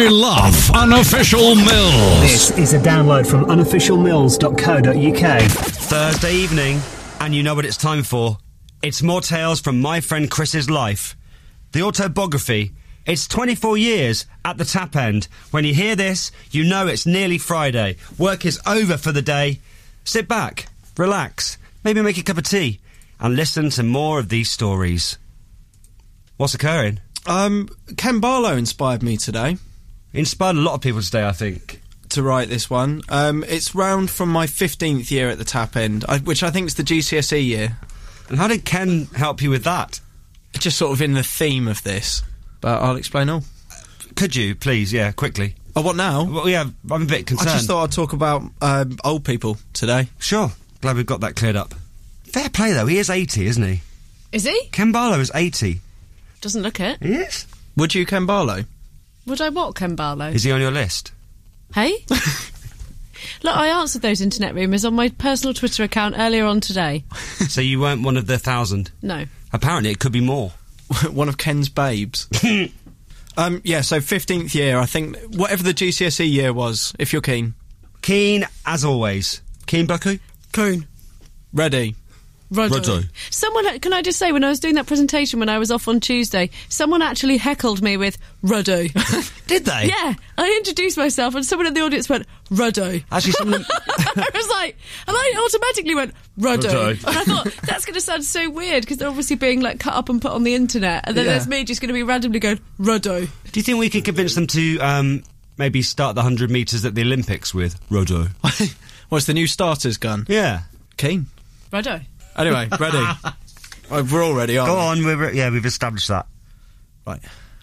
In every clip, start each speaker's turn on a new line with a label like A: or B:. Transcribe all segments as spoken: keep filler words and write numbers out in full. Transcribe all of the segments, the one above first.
A: I love Unofficial Mills.
B: This is a download from unofficial mills dot co dot uk.
C: Thursday evening, and you know what it's time for. It's more tales from my friend Chris's life. The autobiography. It's twenty-four years at the tap end. When you hear this, you know it's nearly Friday. Work is over for the day. Sit back, relax, maybe make a cup of tea, and listen to more of these stories. What's occurring?
D: Um, Ken Barlow inspired me today.
C: Inspired a lot of people today, I think.
D: To write this one. Um, it's round from my fifteenth year at the tap end, I, which I think is the G C S E year.
C: And how did Ken help you with that?
D: Just sort of in the theme of this. But I'll explain all.
C: Could you, please, yeah, quickly?
D: Oh, what now?
C: Well, yeah, I'm a bit concerned.
D: I just thought I'd talk about um, old people today.
C: Sure. Glad we've got that cleared up. Fair play, though. He is eighty, isn't he?
E: Is he?
C: Ken Barlow is eighty.
E: Doesn't look it.
C: He is.
D: Would you, Ken Barlow?
E: Would I what, Ken Barlow?
C: Is he on your list?
E: Hey? Look, I answered those internet rumours on my personal Twitter account earlier on today.
C: So you weren't one of the thousand?
E: No.
C: Apparently it could be more.
D: One of Ken's babes. um, yeah, so fifteenth year, I think, whatever the G C S E year was, if you're keen.
C: Keen, as always. Keen, Bucku?
D: Keen. Ready.
E: Ruddo. Someone, can I just say, when I was doing that presentation when I was off on Tuesday, someone actually heckled me with Ruddo.
C: Did they?
E: Yeah, I introduced myself and someone in the audience went, Ruddo.
C: Actually, someone...
E: I was like, and I automatically went, Ruddo.
C: Ruddo.
E: And I thought, that's going to sound so weird, because they're obviously being, like, cut up and put on the internet, and then
D: Yeah.
E: there's me just going to be randomly going, Ruddo.
C: Do you think we could convince them to, um, maybe start the one hundred metres at the Olympics with Ruddo?
D: What's the new starter's gun?
C: Yeah.
D: Keen.
E: Ruddo.
D: Anyway, ready. Oh, we're all ready, aren't
C: Go
D: we?
C: on, we're, yeah, we've established that.
D: Right.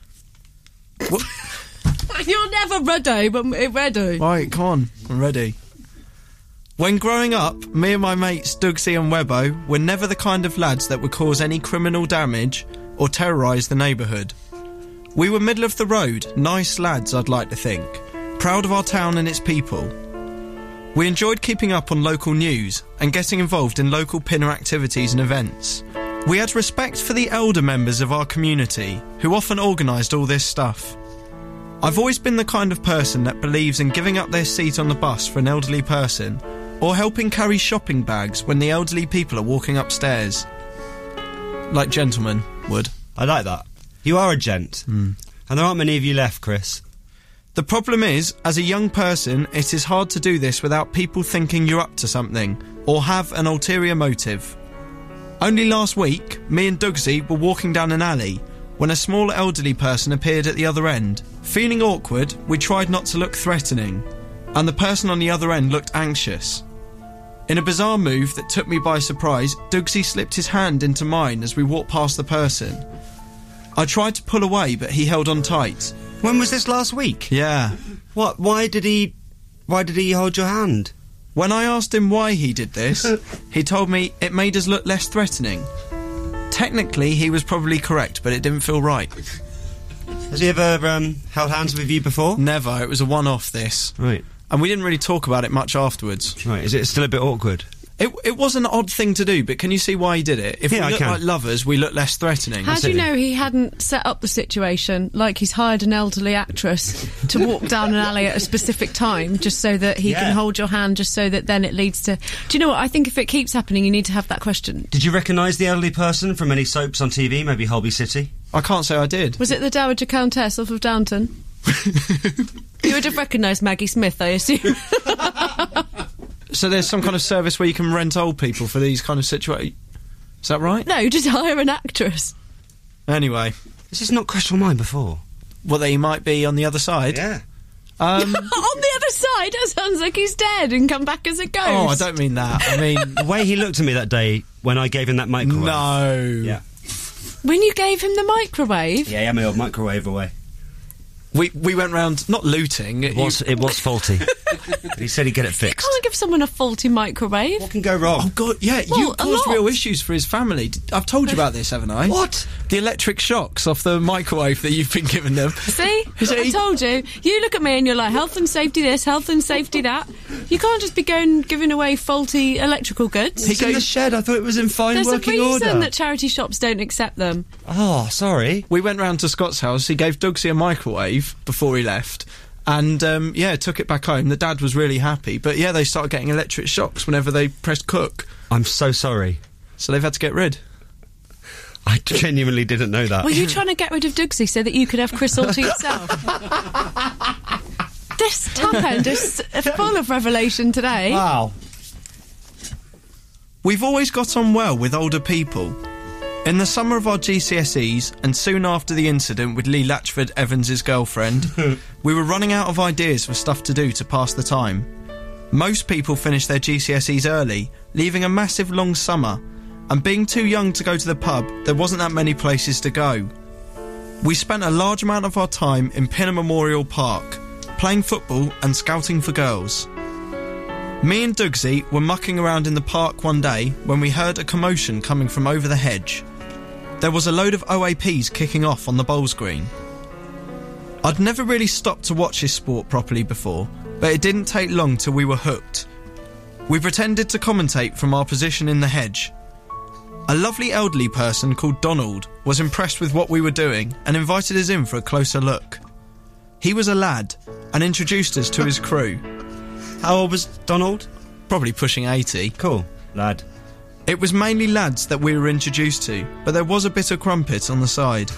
E: You're never Ruddo, but Reddo.
D: Right, come on. I'm ready. When growing up, me and my mates Dugsy and Webbo were never the kind of lads that would cause any criminal damage or terrorise the neighbourhood. We were middle of the road, nice lads, I'd like to think, proud of our town and its people. We enjoyed keeping up on local news and getting involved in local pinner activities and events. We had respect for the elder members of our community, who often organised all this stuff. I've always been the kind of person that believes in giving up their seat on the bus for an elderly person, or helping carry shopping bags when the elderly people are walking upstairs. Like gentlemen would.
C: I like that. You are a gent.
D: Mm.
C: And there aren't many of you left, Chris.
D: The problem is, as a young person, it is hard to do this without people thinking you're up to something, or have an ulterior motive. Only last week, me and Dugsy were walking down an alley when a small elderly person appeared at the other end. Feeling awkward, we tried not to look threatening, and the person on the other end looked anxious. In a bizarre move that took me by surprise, Dugsy slipped his hand into mine as we walked past the person. I tried to pull away, but he held on tight.
C: When was this, last week?
D: Yeah.
C: What? Why did he... Why did he hold your hand?
D: When I asked him why he did this, he told me it made us look less threatening. Technically, he was probably correct, but it didn't feel right.
C: Has he ever um, held hands with you before?
D: Never. It was a one-off, this.
C: Right.
D: And we didn't really talk about it much afterwards.
C: Right. Is it still a bit awkward?
D: It it was an odd thing to do, but can you see why he did it? If
C: Yeah, I
D: we look
C: can.
D: like lovers, we look less threatening.
E: How do you know he hadn't set up the situation, like he's hired an elderly actress to walk down an alley at a specific time, just so that he
C: Yeah.
E: can hold your hand, just so that then it leads to... Do you know what? I think if it keeps happening, you need to have that question.
C: Did you recognise the elderly person from any soaps on T V, maybe Holby City?
D: I can't say I did.
E: Was it the Dowager Countess off of Downton? You would have recognised Maggie Smith, I assume.
D: So there's some kind of service where you can rent old people for these kind of situations. Is that right?
E: No, just hire an actress.
D: Anyway,
C: This has not crossed your mind before.
D: well, they might be on the other side.
C: Yeah.
D: Um,
E: On the other side, that sounds like he's dead and come back as a ghost.
D: oh, I don't mean that. I mean,
C: The way he looked at me that day when I gave him that microwave.
D: no.
C: Yeah.
E: When you gave him the microwave?
C: Yeah, yeah, my old microwave away.
D: We we went round, not looting.
C: It was, it was faulty. He said he'd get it
E: You
C: fixed.
E: can't give someone a faulty microwave.
C: What can go wrong?
D: Oh, God, yeah,
E: Well,
D: you
E: a
D: caused
E: lot.
D: real issues for his family. D- I've told you about this, haven't I?
C: What?
D: The electric shocks off the microwave that you've been giving them.
E: See?
D: Is
E: I
D: it-
E: told you. You look at me and you're like, health and safety this, health and safety that. You can't just be going giving away faulty electrical goods.
C: It's in the shed. I thought it was in fine
E: There's a
C: working
E: reason
C: order.
E: that charity shops don't accept them.
C: Oh, sorry.
D: We went round to Scott's house, he gave Dugsy a microwave, leave before he left. And, um, yeah, took it back home. The dad was really happy. But, yeah, they started getting electric shocks whenever they pressed cook.
C: I'm so sorry.
D: So they've had to get rid.
C: I genuinely didn't know that.
E: Were you trying to get rid of Dougsy so that you could have Chris all to yourself? This top end is full of revelation today.
C: Wow.
D: We've always got on well with older people. In the summer of our G C S Es, and soon after the incident with Lee Latchford, Evans' girlfriend, we were running out of ideas for stuff to do to pass the time. Most people finish their G C S Es early, leaving a massive long summer, and being too young to go to the pub, there wasn't that many places to go. We spent a large amount of our time in Pinner Memorial Park, playing football and scouting for girls. Me and Dougsy were mucking around in the park one day when we heard a commotion coming from over the hedge. There was a load of O A Ps kicking off on the bowls green. I'd never really stopped to watch this sport properly before, but it didn't take long till we were hooked. We pretended to commentate from our position in the hedge. A lovely elderly person called Donald was impressed with what we were doing and invited us in for a closer look. He was a lad and introduced us to his crew.
C: How old was Donald?
D: Probably pushing eighty.
C: Cool. Lad.
D: It was mainly lads that we were introduced to, but there was a bit of crumpet on the side.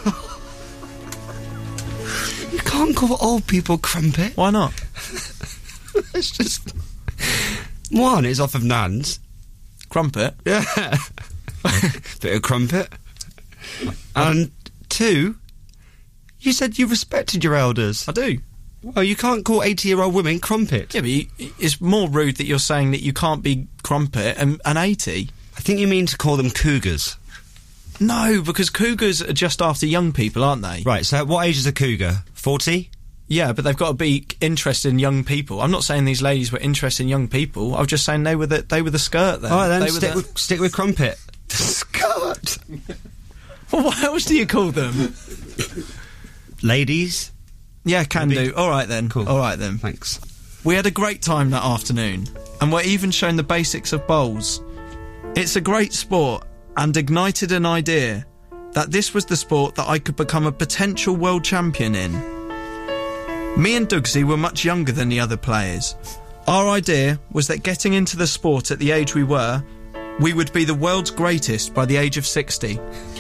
C: You can't call old people crumpet.
D: Why not?
C: It's just... One, it's off of Nan's.
D: Crumpet?
C: Yeah. Bit of crumpet. And two, you said you respected your elders.
D: I do.
C: Well, you can't call eighty-year-old women crumpet.
D: Yeah, but you, it's more rude that you're saying that you can't be crumpet and, and eighty.
C: I think you mean to call them cougars.
D: No, because cougars are just after young people, aren't they?
C: Right, so what age is a cougar? forty?
D: Yeah, but they've got to be interested in young people. I'm not saying these ladies were interested in young people. I was just saying they were the, they were the skirt then.
C: All right, then,
D: they
C: stick,
D: the...
C: with, stick with crumpet. The skirt!
D: Well, what else do you call them?
C: Ladies?
D: Yeah, can
C: Maybe.
D: do. All right then.
C: Cool.
D: All right then.
C: Thanks.
D: We had a great time that afternoon, and were even shown the basics of bowls. It's a great sport, and ignited an idea that this was the sport that I could become a potential world champion in. Me and Dougsy were much younger than the other players. Our idea was that getting into the sport at the age we were, we would be the world's greatest by the age of sixty.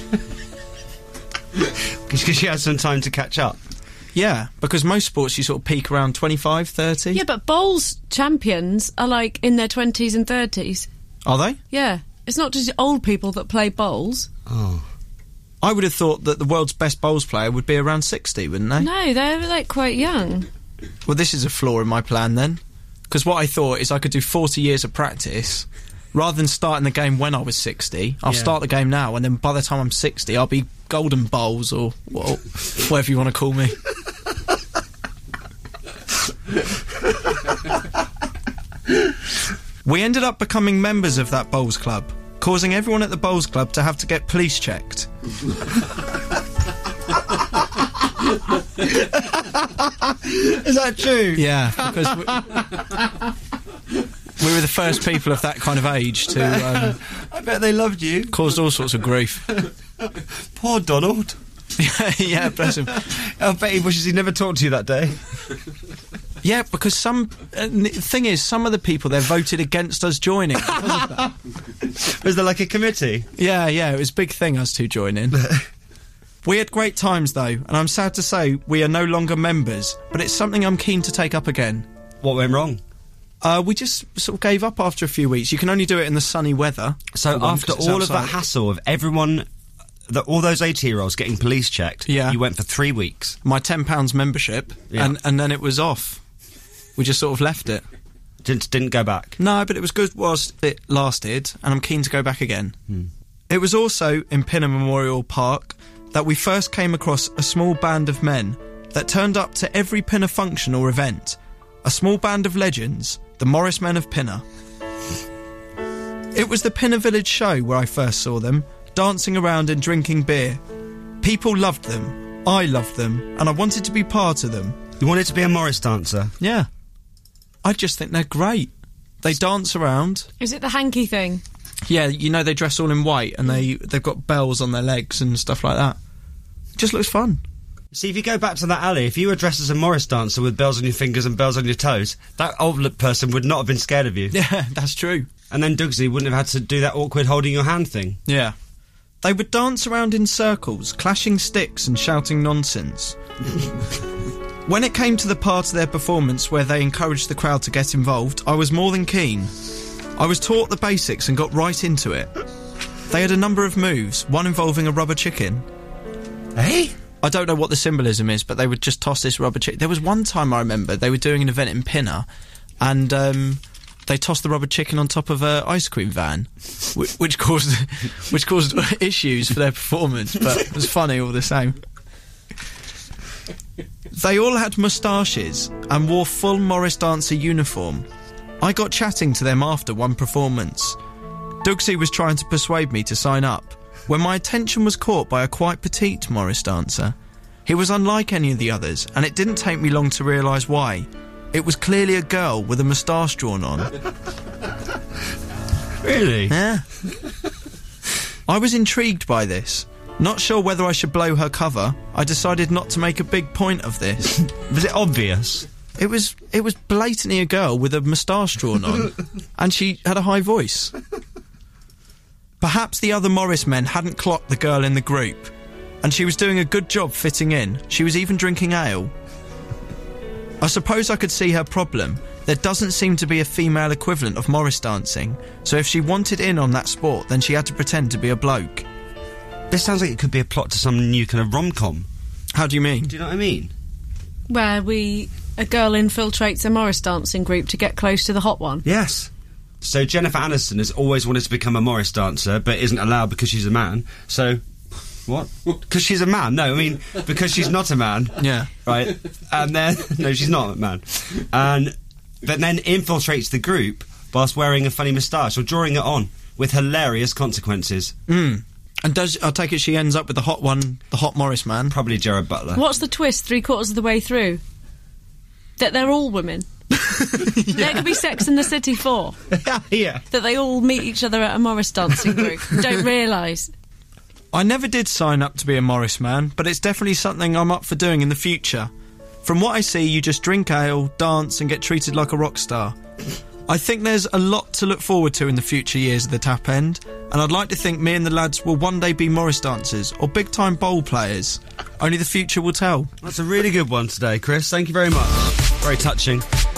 C: Because you had some time to catch up.
D: Yeah, because most sports you sort of peak around twenty-five, thirty.
E: Yeah, but bowls champions are like in their twenties and thirties.
D: Are they?
E: Yeah. It's not just old people that play bowls.
C: Oh.
D: I would have thought that the world's best bowls player would be around sixty, wouldn't they?
E: No, they're like quite young.
D: Well, this is a flaw in my plan then. Because what I thought is I could do forty years of practice. Rather than starting the game when I was sixty, I'll
C: Yeah.
D: start the game now, and then by the time I'm sixty, I'll be golden bowls or well, whatever you want to call me. We ended up becoming members of that bowls club, causing everyone at the bowls club to have to get police checked.
C: Is that true?
D: Yeah, because we, we were the first people of that kind of age to um,
C: I bet they loved you.
D: caused all sorts of grief.
C: Poor Donald.
D: Yeah, bless him.
C: I bet he wishes he'd never talked to you that day.
D: Yeah, because some uh, the thing is, some of the people there voted against us joining. Because of that.
C: Was there like a committee?
D: Yeah, yeah, it was a big thing us two joining. We had great times though, and I'm sad to say we are no longer members, but it's something I'm keen to take up again.
C: What went wrong?
D: Uh, we just sort of gave up after a few weeks. You can only do it in the sunny weather.
C: So
D: for one,
C: after
D: 'cause it's
C: all of that
D: outside.
C: hassle of everyone, the, all those eighty-year-olds getting police checked,
D: Yeah.
C: you went for three weeks.
D: My ten pounds membership,
C: Yeah.
D: and, and then it was off. We just sort of left it.
C: Didn't didn't go back.
D: No, but it was good whilst it lasted, and I'm keen to go back again.
C: Hmm.
D: It was also in Pinner Memorial Park that we first came across a small band of men that turned up to every Pinner function or event. A small band of legends, the Morris Men of Pinner. It was the Pinner Village show where I first saw them, dancing around and drinking beer. People loved them, I loved them, and I wanted to be part of them.
C: You wanted to be a Morris dancer?
D: Yeah. I just think they're great. They dance around.
E: Is it the hanky thing?
D: Yeah, you know, they dress all in white and they, they've got bells on their legs and stuff like that. It just looks fun.
C: See, if you go back to that alley, if you were dressed as a Morris dancer with bells on your fingers and bells on your toes, that old person would not have been scared of you.
D: Yeah, that's true.
C: And then Dougsy wouldn't have had to do that awkward holding your hand thing.
D: Yeah. They would dance around in circles, clashing sticks and shouting nonsense. When it came to the part of their performance where they encouraged the crowd to get involved, I was more than keen. I was taught the basics and got right into it. They had a number of moves, one involving a rubber chicken.
C: Eh?
D: I don't know what the symbolism is, but they would just toss this rubber chicken. There was one time I remember they were doing an event in Pinner, and um, they tossed the rubber chicken on top of an ice cream van, which, which caused which caused issues for their performance, but it was funny all the same. They all had moustaches and wore full Morris Dancer uniform. I got chatting to them after one performance. Dougsy was trying to persuade me to sign up, when my attention was caught by a quite petite Morris dancer. He was unlike any of the others, and it didn't take me long to realise why. It was clearly a girl with a moustache drawn on.
C: Really?
D: Yeah. I was intrigued by this. Not sure whether I should blow her cover, I decided not to make a big point of this.
C: Was it obvious?
D: It was it was blatantly a girl with a moustache drawn on, and she had a high voice. Perhaps the other Morris men hadn't clocked the girl in the group, and she was doing a good job fitting in. She was even drinking ale. I suppose I could see her problem. There doesn't seem to be a female equivalent of Morris dancing, so if she wanted in on that sport, then she had to pretend to be a bloke.
C: This sounds like it could be a plot to some new kind of rom-com.
D: How do you mean?
C: Do you know what I mean?
E: Where we... a girl infiltrates a Morris dancing group to get close to the hot one.
C: Yes. So Jennifer Aniston has always wanted to become a Morris dancer, but isn't allowed because she's a man. So, what? Because she's a man? No, I mean, because she's not a man.
D: Yeah.
C: Right? And then... No, she's not a man. And... But then infiltrates the group whilst wearing a funny moustache or drawing it on with hilarious consequences.
D: Mm. And does... I take it she ends up with the hot one, the hot Morris man?
C: Probably Gerard Butler.
E: What's the twist three quarters of the way through? That they're all women. Yeah. There could be Sex in the City four.
C: Yeah.
E: That they all meet each other at a Morris dancing group. Don't realise.
D: I never did sign up to be a Morris man, but it's definitely something I'm up for doing in the future. From what I see, you just drink ale, dance and get treated like a rock star. I think there's a lot to look forward to in the future years of the Tap End, and I'd like to think me and the lads will one day be Morris dancers or big-time bowl players. Only the future will tell.
C: That's a really good one today, Chris. Thank you very much. Very touching.